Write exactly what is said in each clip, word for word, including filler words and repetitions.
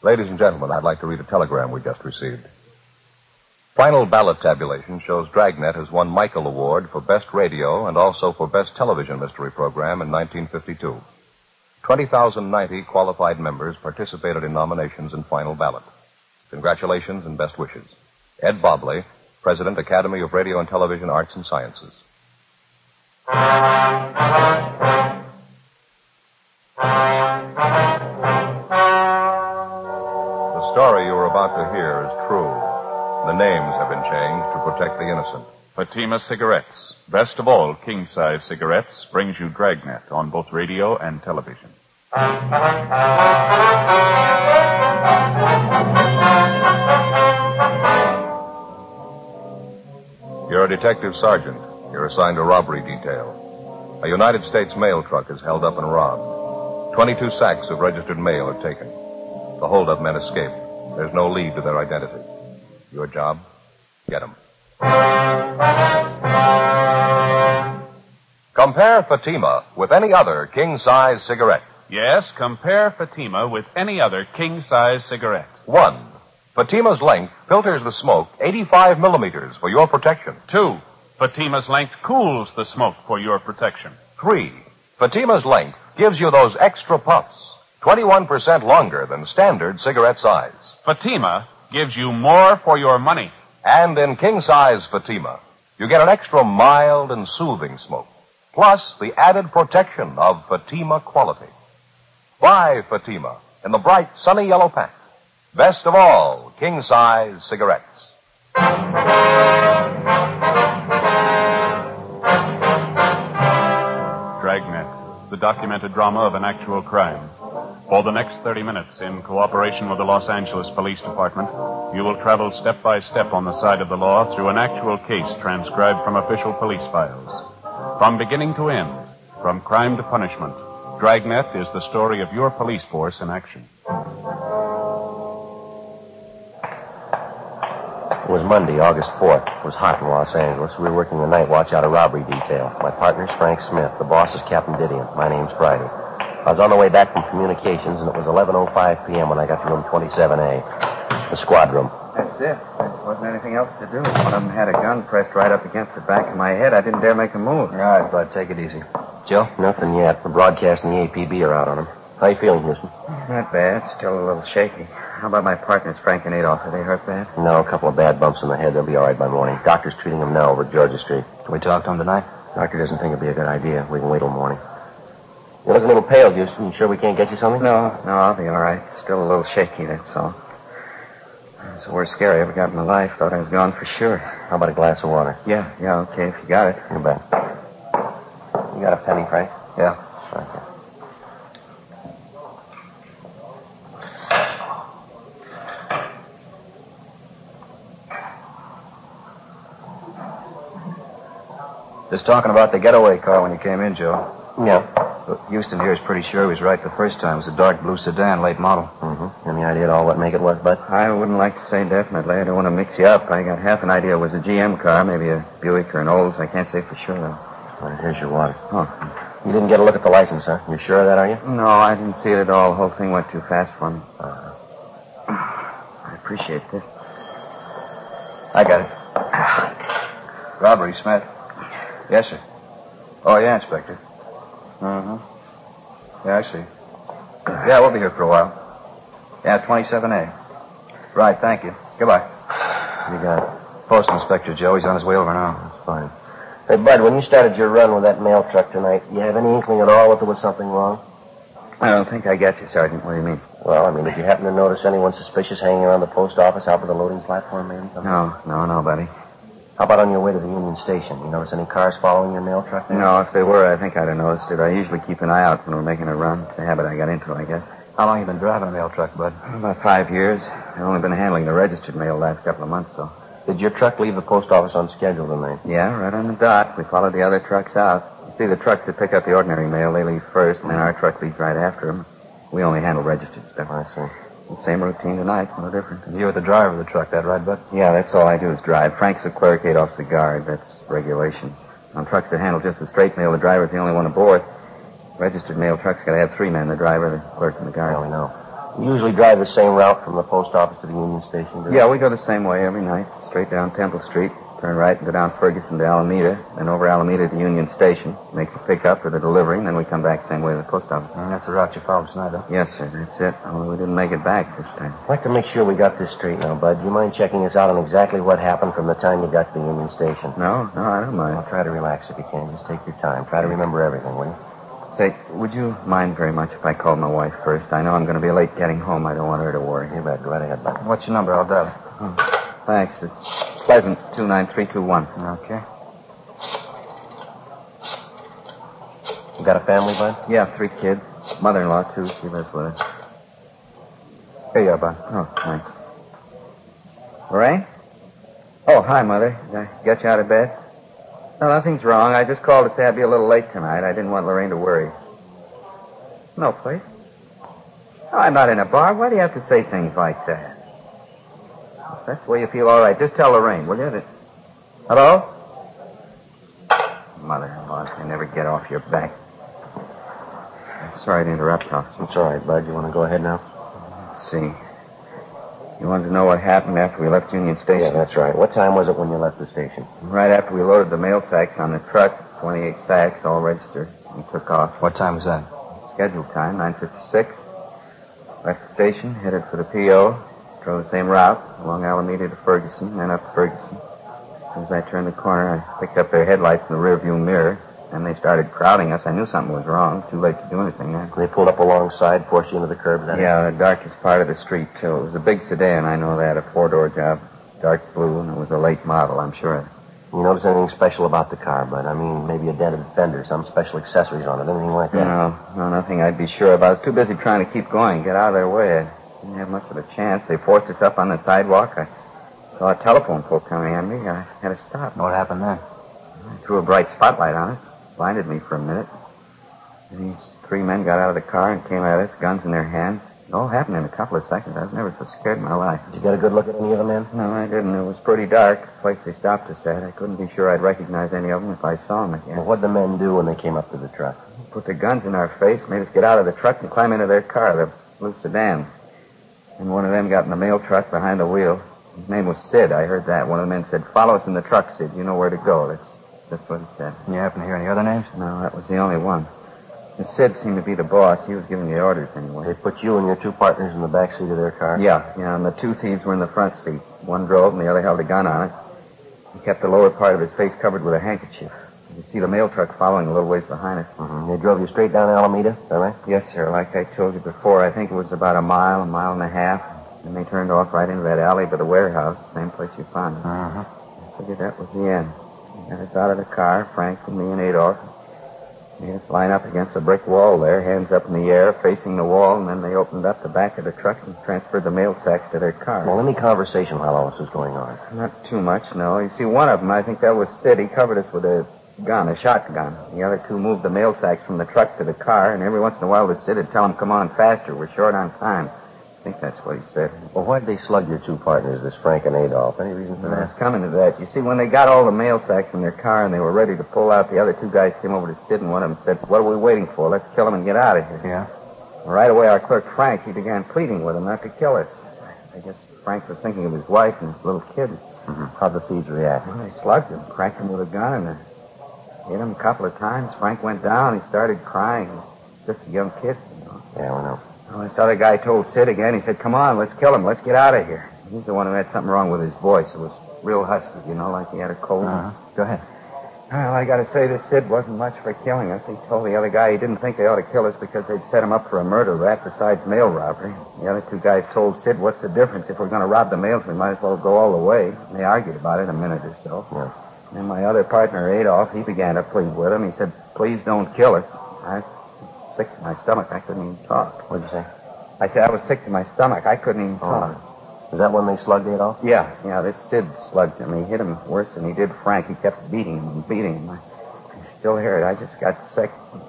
Ladies and gentlemen, I'd like to read a telegram we just received. Final ballot tabulation shows Dragnet has won Michael Award for Best Radio and also for Best Television Mystery Program in nineteen fifty-two. twenty thousand ninety qualified members participated in nominations in final ballot. Congratulations and best wishes. Ed Bobley, President, Academy of Radio and Television Arts and Sciences. The story you are about to hear is true. The names have been changed to protect the innocent. Fatima Cigarettes, best of all king-size cigarettes, brings you Dragnet on both radio and television. You're a detective sergeant. You're assigned a robbery detail. A United States mail truck is held up and robbed. Twenty-two sacks of registered mail are taken. The holdup men escape. There's no lead to their identity. Your job? Get them. Compare Fatima with any other king-size cigarette. Yes, compare Fatima with any other king-size cigarette. One, Fatima's length filters the smoke eighty-five millimeters for your protection. Two, Fatima's length cools the smoke for your protection. Three, Fatima's length gives you those extra puffs, twenty-one percent longer than standard cigarette size. Fatima gives you more for your money. And in king-size Fatima, you get an extra mild and soothing smoke, plus the added protection of Fatima quality. Buy Fatima in the bright, sunny yellow pack. Best of all, king-size cigarettes. Dragnet, the documented drama of an actual crime. For the next thirty minutes, in cooperation with the Los Angeles Police Department, you will travel step by step on the side of the law through an actual case transcribed from official police files. From beginning to end, from crime to punishment, Dragnet is the story of your police force in action. It was Monday, August fourth. It was hot in Los Angeles. We were working the night watch out of robbery detail. My partner's Frank Smith. The boss is Captain Didion. My name's Friday. I was on the way back from communications, and it was eleven oh five p.m. when I got to room twenty-seven A, the squad room. That's it. There wasn't anything else to do. One of them had a gun pressed right up against the back of my head. I didn't dare make a move. All right, bud, take it easy. Joe? Nothing yet. The broadcast and the A P B are out on him. How you feeling, Houston? Not bad. Still a little shaky. How about my partners, Frank and Adolph? Are they hurt bad? No, a couple of bad bumps in the head. They'll be all right by morning. Doctor's treating them now over at Georgia Street. Can we talk to them tonight? Doctor doesn't think it'd be a good idea. We can wait till morning. You look a little pale, Houston. You sure we can't get you something? No, no, I'll be all right. Still a little shaky, that's all. It's the worst scare I ever got in my life. Thought I was gone for sure. How about a glass of water? Yeah, yeah, okay, if you got it. You bet. You got a penny, Frank? Yeah. Okay. Just talking about the getaway car when you came in, Joe. Yeah. Look, Houston here is pretty sure he was right the first time. It was a dark blue sedan, late model. Mm-hmm. Any idea at all what make it was, Bud? I wouldn't like to say definitely. I don't want to mix you up. I got half an idea it was a G M car, maybe a Buick or an Olds. I can't say for sure, though. All right, here's your water. Oh. You didn't get a look at the license, huh? You're sure of that, are you? No, I didn't see it at all. The whole thing went too fast for me. Uh, I appreciate this. I got it. Robbery, Smith. Yes, sir. Oh, yeah, Inspector. Uh-huh. Yeah, I see. Yeah, we'll be here for a while. Yeah, twenty-seven A. Right, thank you. Goodbye. You got it. Post Inspector Joe. He's on his way over now. That's fine. Hey, Bud, when you started your run with that mail truck tonight, you have any inkling at all that there was something wrong? I don't think I get you, Sergeant. What do you mean? Well, I mean, did you happen to notice anyone suspicious hanging around the post office out by the loading platform, maybe? No, no, no, buddy. How about on your way to the Union Station? You notice any cars following your mail truck there? No, if they were, I think I'd have noticed it. I usually keep an eye out when we're making a run. It's a habit I got into, I guess. How long you been driving a mail truck, Bud? About five years. I've only been handling the registered mail the last couple of months, though. Did your truck leave the post office on schedule tonight? Yeah, right on the dot. We followed the other trucks out. You see, the trucks that pick up the ordinary mail, they leave first, and then our truck leaves right after them. We only handle registered stuff. I see. The same routine tonight, no different. You were the driver of the truck, that right, Bud? Yeah, that's all I do is drive. Frank's the clerk, Adolph's the guard. That's regulations. On trucks that handle just the straight mail, the driver's the only one aboard. Registered mail trucks got to have three men, the driver, the clerk, and the guard. Yeah, we know. You usually drive the same route from the post office to the Union Station, do you? Yeah, we go the same way every night. Straight down Temple Street, turn right and go down Ferguson to Alameda, then over Alameda to Union Station, make the pickup for the delivery, and then we come back the same way to the post office. And that's the route you followed tonight, huh? Yes, sir, that's it. Only we didn't make it back this time. I'd like to make sure we got this straight now, Bud. Do you mind checking us out on exactly what happened from the time you got to the Union Station? No, no, I don't mind. Well, try to relax if you can. Just take your time. Try to remember everything, will you? Say, would you mind very much if I called my wife first? I know I'm going to be late getting home. I don't want her to worry. You bet. Go right ahead, Bud. What's your number? I'll dial it. Oh, thanks. It's Pleasant, two nine three two one. Okay. You got a family, Bud? Yeah, three kids. Mother-in-law, too. She lives with us. Here you are, Bud. Oh, thanks. Lorraine? Oh, hi, Mother. Did I get you out of bed? No, nothing's wrong. I just called to say I'd be a little late tonight. I didn't want Lorraine to worry. No place? Oh, I'm not in a bar. Why do you have to say things like that? If that's the way you feel, all right. Just tell Lorraine, will you? That... Hello? Mother-in-law, I never get off your back. Sorry to interrupt, officer. It's all right, Bud. You want to go ahead now? Let's see. You wanted to know what happened after we left Union Station? Yeah, that's right. What time was it when you left the station? Right after we loaded the mail sacks on the truck, twenty-eight sacks, all registered. We took off. What time was that? Scheduled time, nine fifty-six. Left the station, headed for the P O. Drove the same route, along Alameda to Ferguson, then up Ferguson. As I turned the corner, I picked up their headlights in the rearview mirror. Then they started crowding us. I knew something was wrong. Too late to do anything then. They pulled up alongside, forced you into the curb, is that Yeah, the darkest part of the street, too. It was a big sedan, I know that, a four-door job. Dark blue, and it was a late model, I'm sure. it? You notice anything special about the car, Bud? I mean, maybe a dented fender, some special accessories on it, anything like that? No, no, nothing I'd be sure of. I was too busy trying to keep going, get out of their way. I didn't have much of a chance. They forced us up on the sidewalk. I saw a telephone pole coming at me. I had to stop. What happened there? I threw a bright spotlight on us. Blinded me for a minute. And these three men got out of the car and came at us, guns in their hands. It all happened in a couple of seconds. I was never so scared in my life. Did you get a good look at any of the men? No, I didn't. It was pretty dark. The place they stopped us at. I couldn't be sure I'd recognize any of them if I saw them again. Well, what'd the men do when they came up to the truck? Put their guns in our face, made us get out of the truck and climb into their car, the blue sedan. And one of them got in the mail truck behind the wheel. His name was Sid. I heard that. One of the men said, "Follow us in the truck, Sid. You know where to go." That's, that's what he said. You happen to hear any other names? No, that was the only one. And Sid seemed to be the boss. He was giving the orders anyway. They put you and your two partners in the back seat of their car? Yeah, yeah, and the two thieves were in the front seat. One drove and the other held a gun on us. He kept the lower part of his face covered with a handkerchief. You could see the mail truck following a little ways behind us. Mm-hmm. They drove you straight down Alameda, is that right? Yes, sir. Like I told you before, I think it was about a mile, a mile and a half. And they turned off right into that alley by the warehouse, same place you found us. Uh-huh. I figured that was the end. They got us out of the car, Frank and me and Adolf. They had us line up against a brick wall there, hands up in the air, facing the wall, and then they opened up the back of the truck and transferred the mail sacks to their car. Well, any conversation while all this was going on? Not too much, no. You see, one of them, I think that was Sid. He covered us with a gun, a shotgun. The other two moved the mail sacks from the truck to the car, and every once in a while the Sid would tell them, "Come on, faster, we're short on time." I think that's what he said. Well, why'd they slug your two partners, this Frank and Adolf? Any reason for I that? was coming to that. You see, when they got all the mail sacks in their car and they were ready to pull out, the other two guys came over to Sid, and one of them said, "What are we waiting for? Let's kill him and get out of here." Yeah? Right away, our clerk, Frank, he began pleading with them not to kill us. I guess Frank was thinking of his wife and his little kid. Mm-hmm. How'd the thieves react? Well, they slugged him, cracked him with a gun, and uh, hit him a couple of times. Frank went down. He started crying. He was just a young kid, you know. Yeah, we know. Well, this other guy told Sid again. He said, "Come on, let's kill him. Let's get out of here." He's the one who had something wrong with his voice. It was real husky, you know, like he had a cold. Uh-huh. Go ahead. Well, I got to say, this Sid wasn't much for killing us. He told the other guy he didn't think they ought to kill us because they'd set him up for a murder rap besides mail robbery. The other two guys told Sid, "What's the difference? If we're going to rob the mails, we might as well go all the way." And they argued about it a minute or so. Yeah. And then my other partner, Adolf, he began to plead with him. He said, "Please don't kill us." I was sick to my stomach. I couldn't even talk. What'd you say? I said I was sick to my stomach. I couldn't even talk. Oh. Is that when they slugged Adolf? Yeah, yeah, this Sid slugged him. He hit him worse than he did Frank. He kept beating him and beating him. I, I still hear it. I just got sick.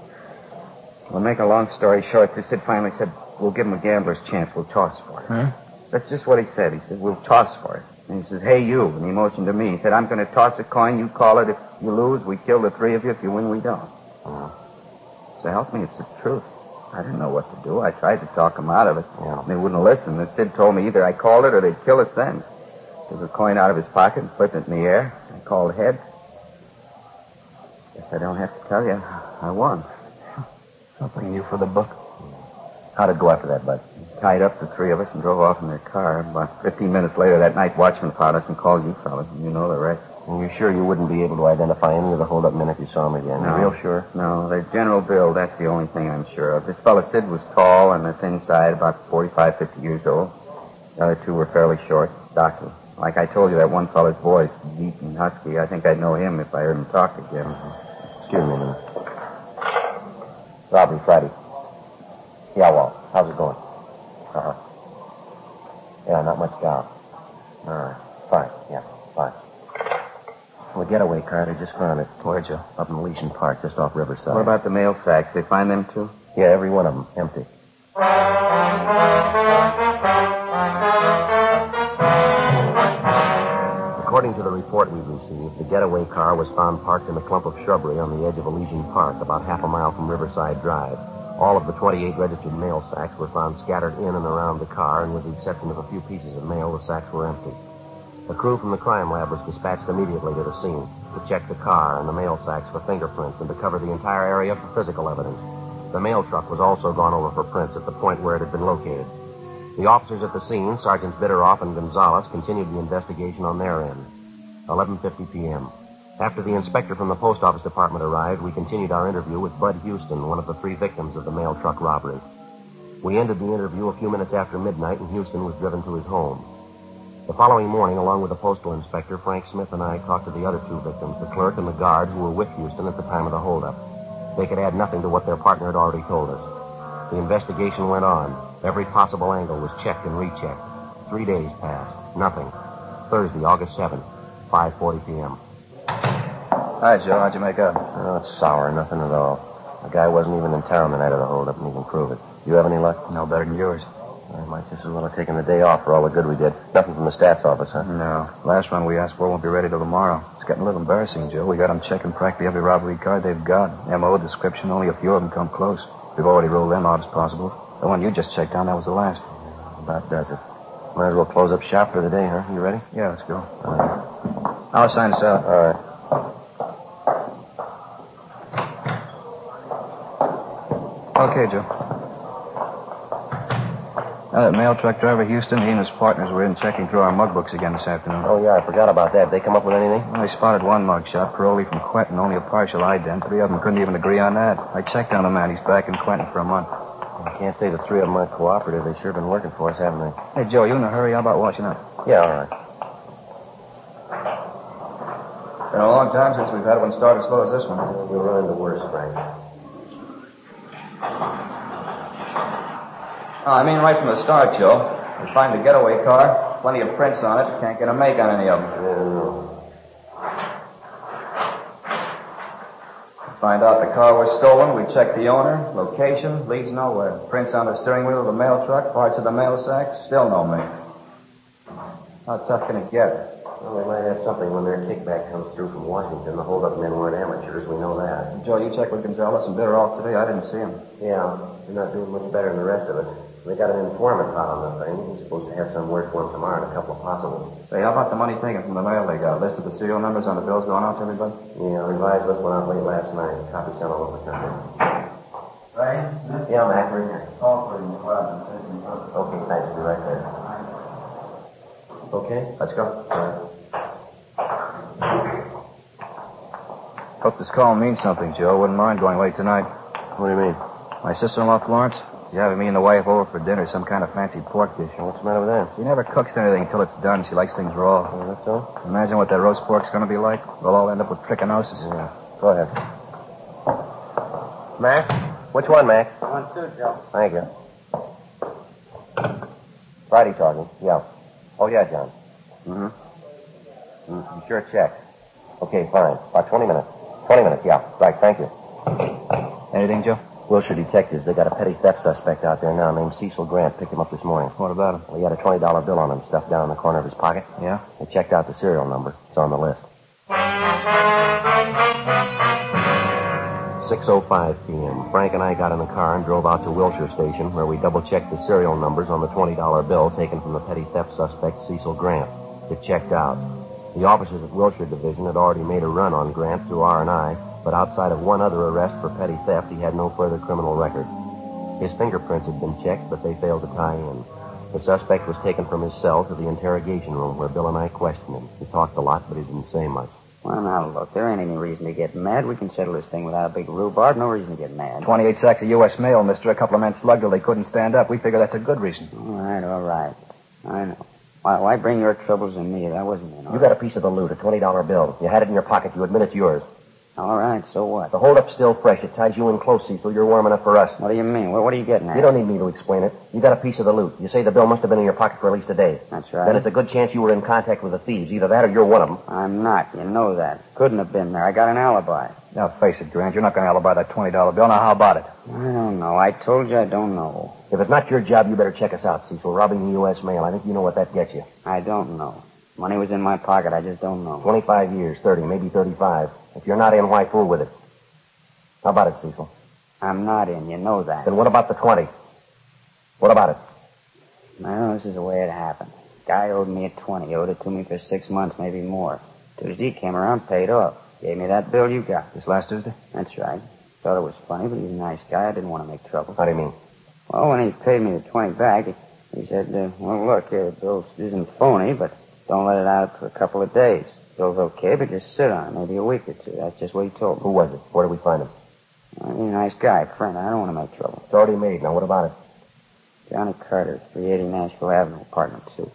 Well, make a long story short, this Sid finally said, "We'll give him a gambler's chance. We'll toss for it." Huh? That's just what he said. He said, "We'll toss for it." And he says, "Hey, you." And he motioned to me. He said, "I'm going to toss a coin. You call it. If you lose, we kill the three of you. If you win, we don't." Uh-huh. So help me, it's the truth. I didn't know what to do. I tried to talk them out of it. Yeah. They wouldn't listen. The Sid told me either I called it or they'd kill us then. Took a coin out of his pocket and flipped it in the air. I called head. Guess I don't have to tell you. I won. I'll bring you for the book. How'd it go after that, Bud? Tied up the three of us and drove off in their car. About fifteen minutes later, that night watchman found us and called you fellas. You know the rest. And you're sure you wouldn't be able to identify any of the hold-up men if you saw them again? No. You're real sure? No, their general build, that's the only thing I'm sure of. This fella Sid was tall and the thin side, about forty-five, fifty years old. The other two were fairly short, stocky. Like I told you, that one fella's voice, deep and husky. I think I'd know him if I heard him talk to Jim. Excuse me a minute. Robbery Friday. Yeah, Walt. How's it going? Uh-huh. Yeah, not much doubt. All right. Fine. Yeah, fine. Well, the getaway car, they just found it. Where'd you? Up in Elysian Park, just off Riverside. What about the mail sacks? They find them, too? Yeah, every one of them. Empty. According to the report we received, the getaway car was found parked in a clump of shrubbery on the edge of Elysian Park, about half a mile from Riverside Drive. All of the twenty-eight registered mail sacks were found scattered in and around the car, and with the exception of a few pieces of mail, the sacks were empty. A crew from the crime lab was dispatched immediately to the scene to check the car and the mail sacks for fingerprints and to cover the entire area for physical evidence. The mail truck was also gone over for prints at the point where it had been located. The officers at the scene, Sergeants Bitteroff and Gonzalez, continued the investigation on their end. eleven fifty p.m. After the inspector from the post office department arrived, we continued our interview with Bud Houston, one of the three victims of the mail truck robbery. We ended the interview a few minutes after midnight, and Houston was driven to his home. The following morning, along with the postal inspector, Frank Smith and I talked to the other two victims, the clerk and the guard who were with Houston at the time of the holdup. They could add nothing to what their partner had already told us. The investigation went on. Every possible angle was checked and rechecked. Three days passed. Nothing. Thursday, August seventh, five forty p.m. Hi, Joe. How'd you make out? Oh, it's sour. Nothing at all. The guy wasn't even in town the night of the holdup, and he can prove it. You have any luck? No better than yours. I might just as well have taken the day off for all the good we did. Nothing from the stats office, huh? No. Last one we asked for won't be ready till tomorrow. It's getting a little embarrassing, Joe. We got them checking practically every robbery card they've got. M O description, only a few of them come close. We've already ruled them out as possible. The one you just checked on, that was the last. About does it. Might as well close up shop for the day, huh? You ready? Yeah, let's go. All right. I'll sign us out. All right. Okay, Joe. Now, that mail truck driver, Houston, he and his partners were in checking through our mug books again this afternoon. Oh, yeah, I forgot about that. Did they come up with anything? Well, they spotted one mug shot, parolee from Quentin, only a partial ident. Three of them couldn't even agree on that. I checked on the man. He's back in Quentin for a month. I can't say the three of them aren't cooperative. They've sure been working for us, haven't they? Hey, Joe, you in a hurry? How about watching up? Yeah, all right. Been a long time since we've had one start as slow as this one. We're running the worst, Frank. Oh, I mean right from the start, Joe. We find the getaway car, plenty of prints on it. Can't get a make on any of them. Yeah, no. Find out the car was stolen. We check the owner, location, leads nowhere. Prints on the steering wheel of the mail truck, parts of the mail sack, still no make. How tough can it get? Well, they might have something when their kickback comes through from Washington. The hold-up men weren't amateurs. We know that. Joe, you checked with Gonzalez and Bitteroff today. I didn't see him. Yeah, they're not doing much better than the rest of us. They got an informant hot on the thing. He's supposed to have some word for him tomorrow and a couple of possibles. Say, how about the money taken from the mail they got? List of the serial numbers on the bills going out to everybody? Yeah, revised list went out late last night. Copy sent all over the country. Right? Yeah, Mac, we're here. Call for him. Well, Okay, thanks. Be right there. Okay? Let's go. All right. Hope this call means something, Joe. Wouldn't mind going late tonight. What do you mean? My sister-in-law, Florence, she's having me and the wife over for dinner, some kind of fancy pork dish. What's the matter with that? She never cooks anything until it's done. She likes things raw. Oh, that's so? Imagine what that roast pork's going to be like. We'll all end up with trichinosis. Yeah. Go ahead. Mac? Which one, Mac? One, two, Joe. Thank you. Friday talking. Yeah. Oh, yeah, John. Mm-hmm. Mm, you sure checked. Okay, fine. About twenty minutes. twenty minutes, yeah. Right, thank you. Anything, Joe? Wilshire detectives. They got a petty theft suspect out there now named Cecil Grant. Picked him up this morning. What about him? Well, he had a twenty dollar bill on him stuffed down in the corner of his pocket. Yeah? They checked out the serial number. It's on the list. six oh five p.m., Frank and I got in the car and drove out to Wilshire Station, where we double-checked the serial numbers on the twenty dollar bill taken from the petty theft suspect, Cecil Grant. It checked out. The officers at Wilshire Division had already made a run on Grant through R and I, but outside of one other arrest for petty theft, he had no further criminal record. His fingerprints had been checked, but they failed to tie in. The suspect was taken from his cell to the interrogation room, where Bill and I questioned him. He talked a lot, but he didn't say much. Well, now, look, there ain't any reason to get mad. We can settle this thing without a big rhubarb. No reason to get mad. twenty-eight sacks of U S mail, mister. A couple of men slugged till they couldn't stand up. We figure that's a good reason. All right, all right. I know. Why, why bring your troubles on me? That wasn't in order. You got a piece of the loot, a twenty dollar bill. You had it in your pocket. You admit it's yours. All right, so what? The holdup's still fresh. It ties you in close, Cecil. You're warm enough for us. What do you mean? What, what are you getting at? You don't need me to explain it. You got a piece of the loot. You say the bill must have been in your pocket for at least a day. That's right. Then it's a good chance you were in contact with the thieves. Either that or you're one of them. I'm not. You know that. Couldn't have been there. I got an alibi. Now, face it, Grant. You're not going to alibi that twenty dollar bill. Now, how about it? I don't know. I told you I don't know. If it's not your job, you better check us out, Cecil. Robbing the U S mail. I think you know what that gets you. I don't know. Money was in my pocket. I just don't know. twenty-five years, thirty, maybe thirty-five. If you're not in, why fool with it? How about it, Cecil? I'm not in. You know that. Then what about the twenty? What about it? Well, this is the way it happened. Guy owed me a twenty. Owed it to me for six months, maybe more. Tuesday came around, paid off. Gave me that bill you got. This last Tuesday? That's right. Thought it was funny, but he's a nice guy. I didn't want to make trouble. How do you mean? Well, when he paid me the twenty back, he, he said, uh, well, look, uh, the bill isn't phony, but don't let it out for a couple of days. Bill's okay, but just sit on it, maybe a week or two. That's just what he told me. Who was it? Where did we find him? Well, he's a nice guy, friend. I don't want to make trouble. It's already made. Now, what about it? Johnny Carter, three eighty Nashville Avenue, apartment two.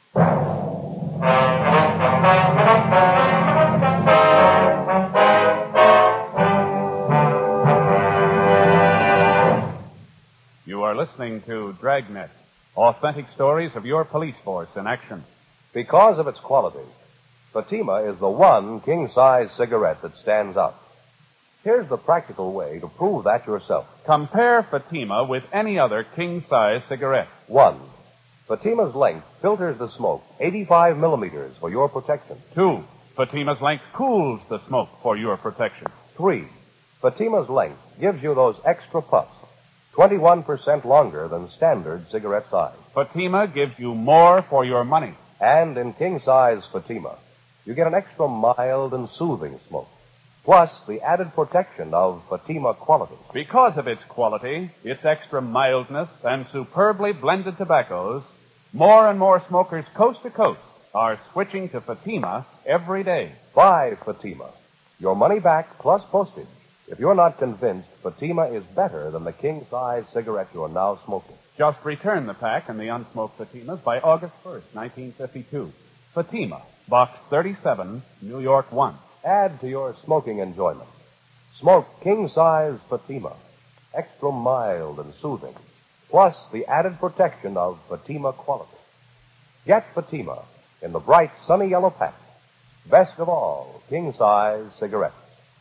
You are listening to Dragnet, authentic stories of your police force in action. Because of its quality, Fatima is the one king-size cigarette that stands out. Here's the practical way to prove that yourself. Compare Fatima with any other king-size cigarette. One, Fatima's length filters the smoke eighty-five millimeters for your protection. Two, Fatima's length cools the smoke for your protection. Three, Fatima's length gives you those extra puffs, twenty-one percent longer than standard cigarette size. Fatima gives you more for your money. And in king-size Fatima, you get an extra mild and soothing smoke, plus the added protection of Fatima quality. Because of its quality, its extra mildness, and superbly blended tobaccos, more and more smokers coast to coast are switching to Fatima every day. Buy Fatima. Your money back plus postage if you're not convinced Fatima is better than the king-size cigarette you're now smoking. Just return the pack and the unsmoked Fatimas by August first, nineteen fifty-two. Fatima, Box thirty-seven, New York one. Add to your smoking enjoyment. Smoke king-size Fatima, extra mild and soothing, plus the added protection of Fatima quality. Get Fatima in the bright sunny yellow pack. Best of all, king-size cigarettes.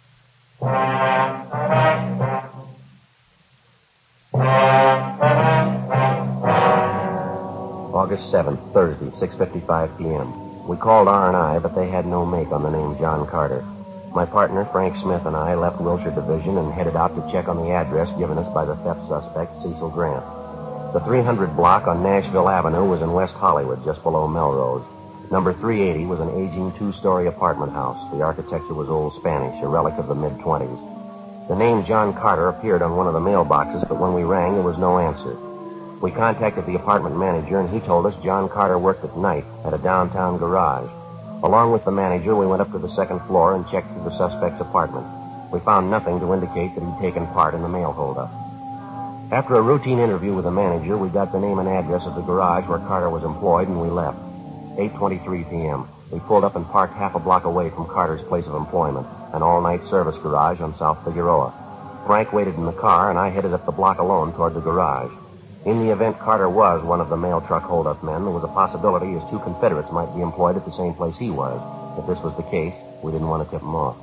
August seventh, Thursday, six fifty-five p.m. We called R and I, but they had no make on the name John Carter. My partner, Frank Smith, and I left Wilshire Division and headed out to check on the address given us by the theft suspect, Cecil Grant. The three hundred block on Nashville Avenue was in West Hollywood, just below Melrose. Number three eighty was an aging two-story apartment house. The architecture was old Spanish, a relic of the mid-twenties. The name John Carter appeared on one of the mailboxes, but when we rang, there was no answer. We contacted the apartment manager, and he told us John Carter worked at night at a downtown garage. Along with the manager, we went up to the second floor and checked through the suspect's apartment. We found nothing to indicate that he'd taken part in the mail holdup. After a routine interview with the manager, we got the name and address of the garage where Carter was employed, and we left. eight twenty-three p.m. We pulled up and parked half a block away from Carter's place of employment, an all-night service garage on South Figueroa. Frank waited in the car, and I headed up the block alone toward the garage. In the event Carter was one of the mail truck holdup men, there was a possibility his two Confederates might be employed at the same place he was. If this was the case, we didn't want to tip him off.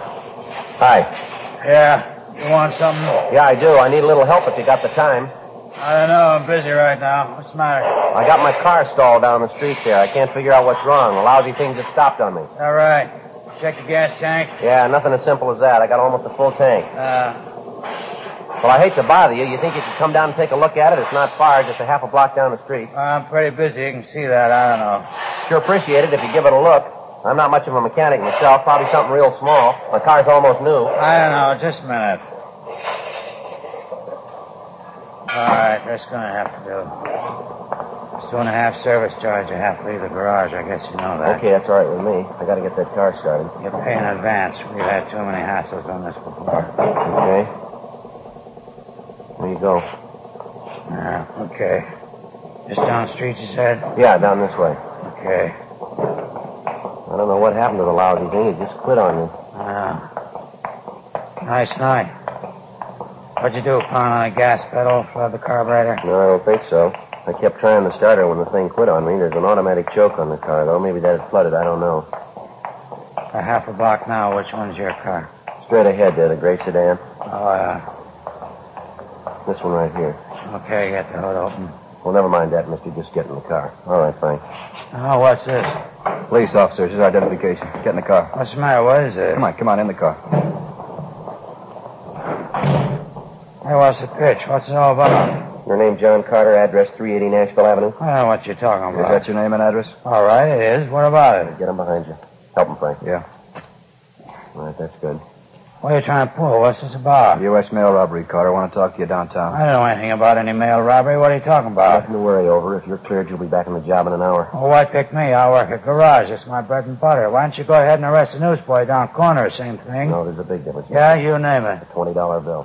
Hi. Yeah, you want something? Yeah, I do. I need a little help if you got the time. I don't know. I'm busy right now. What's the matter? I got my car stalled down the street there. I can't figure out what's wrong. The lousy thing just stopped on me. All right. Check the gas tank? Yeah, nothing as simple as that. I got almost a full tank. Uh, Well, I hate to bother you. You think you could come down and take a look at it? It's not far, just a half a block down the street. I'm pretty busy. You can see that. I don't know. Sure appreciate it if you give it a look. I'm not much of a mechanic myself. Probably something real small. My car's almost new. I don't know. Just a minute. All right. That's going to have to do. It's two and a half service charge. I have to leave the garage. I guess you know that. Okay, that's all right with me. I got to get that car started. You pay in advance. We've had too many hassles on this before. Okay. There you go. Yeah, okay. Just down the street, you said? Yeah, down this way. Okay. I don't know what happened to the lousy thing. It just quit on you. Uh, nice night. What'd you do, pound on the gas pedal, flood the carburetor? No, I don't think so. I kept trying to start her when the thing quit on me. There's an automatic choke on the car, though. Maybe that had flooded. I don't know. A half a block now. Which one's your car? Straight ahead there, the gray sedan. Oh, yeah. This one right here. Okay, get the hood open. Well, never mind that, mister. Just get in the car. All right, Frank. Oh, what's this? Police officers, his identification. Get in the car. What's the matter? What is it? Come on, come on, in the car. Hey, what's the pitch? What's it all about? Your name, John Carter, address three eighty Nashville Avenue. I don't know what you're talking Is about. that your name and address? All right, it is. What about it? Get him behind you. Help him, Frank. Yeah. All right, that's good. What are you trying to pull? What's this about? U S mail robbery, Carter. I want to talk to you downtown. I don't know anything about any mail robbery. What are you talking about? Nothing to worry over. If you're cleared, you'll be back on the job in an hour. Well, why pick me? I work at garage. It's my bread and butter. Why don't you go ahead and arrest the newsboy down corner? Same thing. No, there's a big difference. Yeah, you name it. A twenty dollar bill.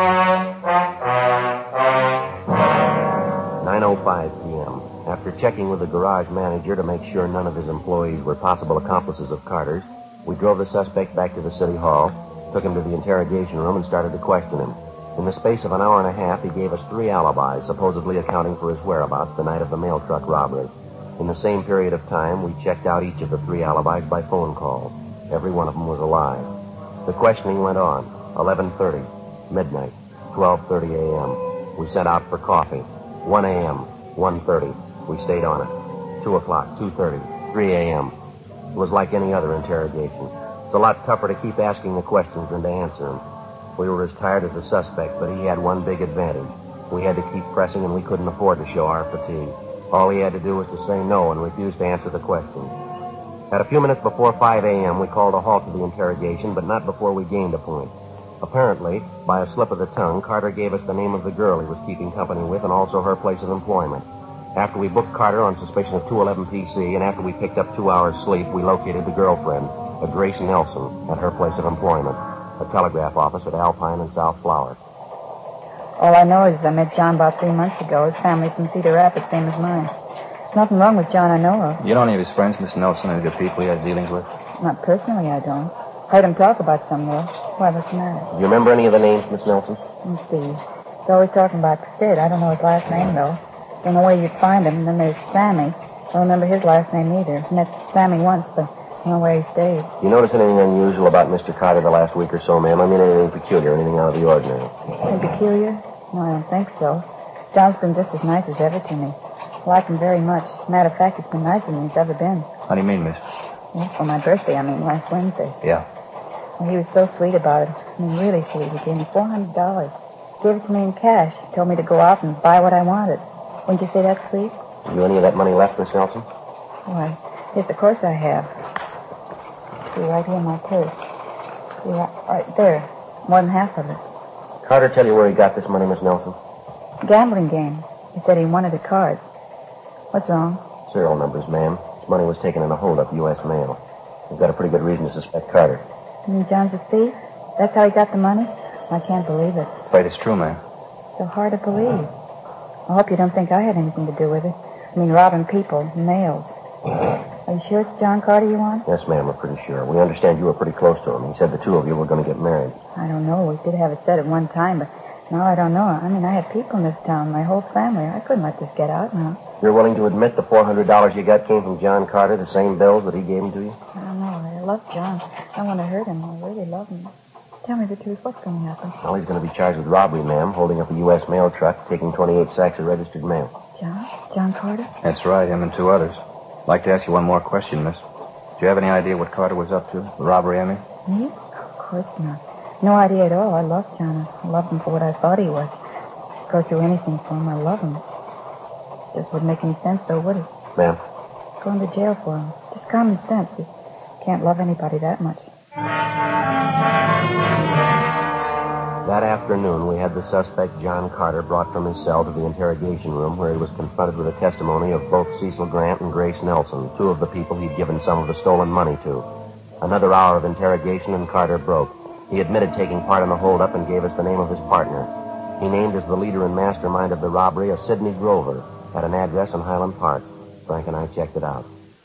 nine oh five p.m. After checking with the garage manager to make sure none of his employees were possible accomplices of Carter's, we drove the suspect back to the city hall, took him to the interrogation room, and started to question him. In the space of an hour and a half, he gave us three alibis, supposedly accounting for his whereabouts the night of the mail truck robbery. In the same period of time, we checked out each of the three alibis by phone calls. Every one of them was alive. The questioning went on. eleven thirty, midnight, twelve thirty a.m. We set out for coffee. one a.m., one thirty. We stayed on it. two o'clock, two thirty, three a.m. It was like any other interrogation. It's a lot tougher to keep asking the questions than to answer them. We were as tired as the suspect, but he had one big advantage. We had to keep pressing, and we couldn't afford to show our fatigue. All he had to do was to say no and refuse to answer the questions. At a few minutes before five a.m., we called a halt to the interrogation, but not before we gained a point. Apparently, by a slip of the tongue, Carter gave us the name of the girl he was keeping company with and also her place of employment. After we booked Carter on suspicion of two eleven P C, and after we picked up two hours' sleep, we located the girlfriend, a Grace Nelson, at her place of employment, a telegraph office at Alpine and South Flower. All I know is I met John about three months ago. His family's from Cedar Rapids, same as mine. There's nothing wrong with John I know of. You know any of his friends, Miss Nelson, any good people he has dealings with? Not personally, I don't. Heard him talk about some, though. Why, what's the matter? Do you remember any of the names, Miss Nelson? Let's see. He's always talking about Sid. I don't know his last name, though. Don't know where you'd find him. And then there's Sammy. Don't remember his last name either. Met Sammy once, but I don't know where he stays. Do you notice anything unusual about Mister Carter the last week or so, ma'am? I mean, anything peculiar, anything out of the ordinary? Anything peculiar? No, I don't think so. John's been just as nice as ever to me. I like him very much. Matter of fact, he's been nicer than he's ever been. How do you mean, miss? Well, for my birthday, I mean, last Wednesday. Yeah. Well, he was so sweet about it. I mean, really sweet. He gave me four hundred dollars. Gave it to me in cash. He told me to go out and buy what I wanted. Wouldn't you say that's sweet? Have you any of that money left, Miss Nelson? Why, yes, of course I have. See, right here in my purse. See, right, right there. More than half of it. Carter tell you where he got this money, Miss Nelson? Gambling game. He said he wanted the cards. What's wrong? Serial numbers, ma'am. This money was taken in a holdup, U S mail. We've got a pretty good reason to suspect Carter. You mean John's a thief? That's how he got the money? I can't believe it. Afraid it's true, ma'am. So hard to believe. I hope you don't think I had anything to do with it. I mean, robbing people, mails. Are you sure it's John Carter you want? Yes, ma'am, we're pretty sure. We understand you were pretty close to him. He said the two of you were going to get married. I don't know. We did have it said at one time, but now I don't know. I mean, I had people in this town, my whole family. I couldn't let this get out now. You're willing to admit the four hundred dollars you got came from John Carter, the same bills that he gave him to you? I don't know. I love John. I don't want to hurt him. I really love him. Tell me the truth. What's going to happen? Well, he's going to be charged with robbery, ma'am, holding up a U S mail truck, taking twenty-eight sacks of registered mail. John? John Carter? That's right, him and two others. I'd like to ask you one more question, miss. Do you have any idea what Carter was up to? The robbery, I mean? Me? Of course not. No idea at all. I loved John. I loved him for what I thought he was. Go through anything for him. I love him. Just wouldn't make any sense, though, would it? Ma'am? Going to jail for him. Just common sense. You can't love anybody that much. That afternoon, we had the suspect, John Carter, brought from his cell to the interrogation room where he was confronted with the testimony of both Cecil Grant and Grace Nelson, two of the people he'd given some of the stolen money to. Another hour of interrogation and Carter broke. He admitted taking part in the holdup and gave us the name of his partner. He named as the leader and mastermind of the robbery a Sidney Grover, at an address in Highland Park. Frank and I checked it out.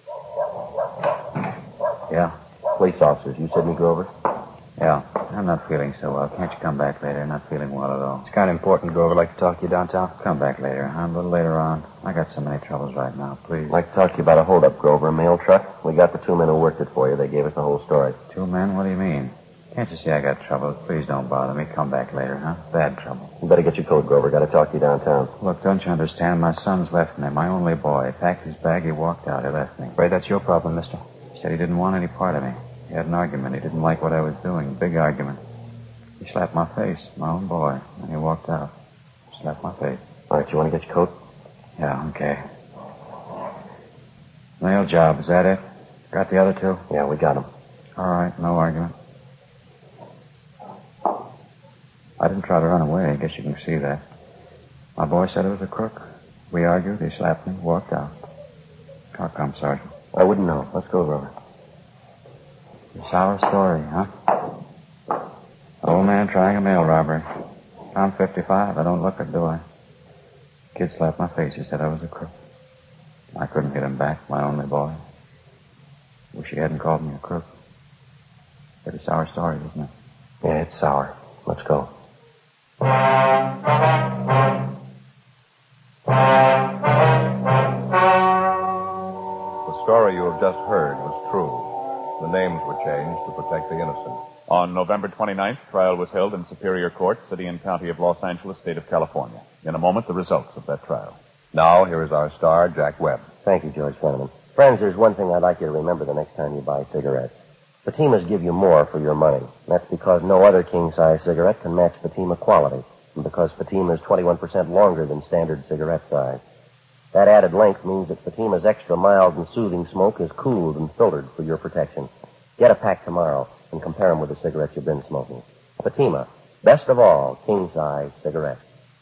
Yeah? Police officers, you Sidney Grover? Yeah. I'm not feeling so well. Can't you come back later? Not feeling well at all. It's kind of important, Grover. I'd like to talk to you downtown. Come back later, huh? A little later on. I got so many troubles right now. Please. I'd like to talk to you about a holdup, Grover, a mail truck. We got the two men who worked it for you. They gave us the whole story. Two men? What do you mean? Can't you see I got troubles? Please don't bother me. Come back later, huh? Bad trouble. You better get your coat, Grover. Got to talk to you downtown. Look, don't you understand? My son's left me. My only boy. He packed his bag. He walked out. He left me. Afraid that's your problem, mister. He said he didn't want any part of me. He had an argument. He didn't like what I was doing. Big argument. He slapped my face, my own boy, and he walked out. Slapped my face. All right, you want to get your coat? Yeah, okay. Mail job, is that it? Got the other two? Yeah, we got them. All right, no argument. I didn't try to run away. I guess you can see that. My boy said it was a crook. We argued. He slapped me, walked out. How come, Sergeant? I wouldn't know. Let's go, Grover. It's our story, huh? Old man trying a mail robbery. I'm fifty-five. I don't look it, do I? Kid slapped my face. He said I was a crook. I couldn't get him back, my only boy. Wish he hadn't called me a crook. But it's our story, isn't it? Yeah, it's sour. Let's go. The story you have just heard was true. The names were changed to protect the innocent. On November twenty-ninth, trial was held in Superior Court, City and County of Los Angeles, State of California. In a moment, the results of that trial. Now, here is our star, Jack Webb. Thank you, George Fenneman. Friends, there's one thing I'd like you to remember the next time you buy cigarettes. Fatimas give you more for your money. That's because no other king-size cigarette can match Fatima quality, and because Fatima is twenty-one percent longer than standard cigarette size. That added length means that Fatima's extra mild and soothing smoke is cooled and filtered for your protection. Get a pack tomorrow and compare them with the cigarettes you've been smoking. Fatima, best of all king-size cigarettes.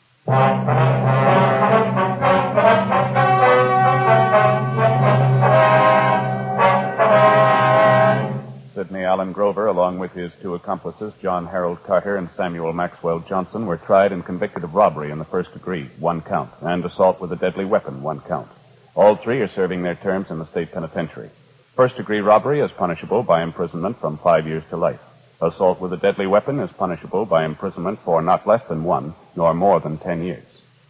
Sidney Allen Grover, along with his two accomplices, John Harold Carter and Samuel Maxwell Johnson, were tried and convicted of robbery in the first degree, one count, and assault with a deadly weapon, one count. All three are serving their terms in the state penitentiary. First-degree robbery is punishable by imprisonment from five years to life. Assault with a deadly weapon is punishable by imprisonment for not less than one, nor more than ten years.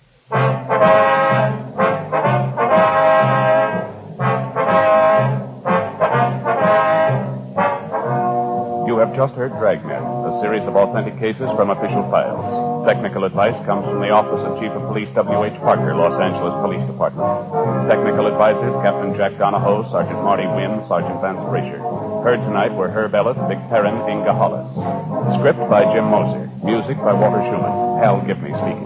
You have just heard Dragnet, a series of authentic cases from official files. Technical advice comes from the Office of Chief of Police W H Parker, Los Angeles Police Department. Technical advisors Captain Jack Donahoe, Sergeant Marty Wynn, Sergeant Vance Brasher. Heard tonight were Herb Ellis, Vic Perrin, Inga Hollis. Script by Jim Moser. Music by Walter Schumann. Hal Gibney speaking.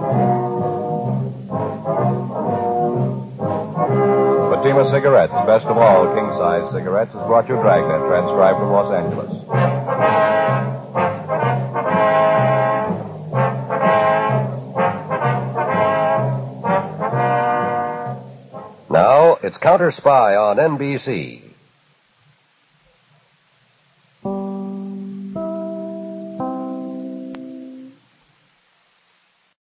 Fatima Cigarettes, best of all king-size cigarettes, has brought you Dragnet, transcribed from Los Angeles. Now, it's Counter Spy on N B C.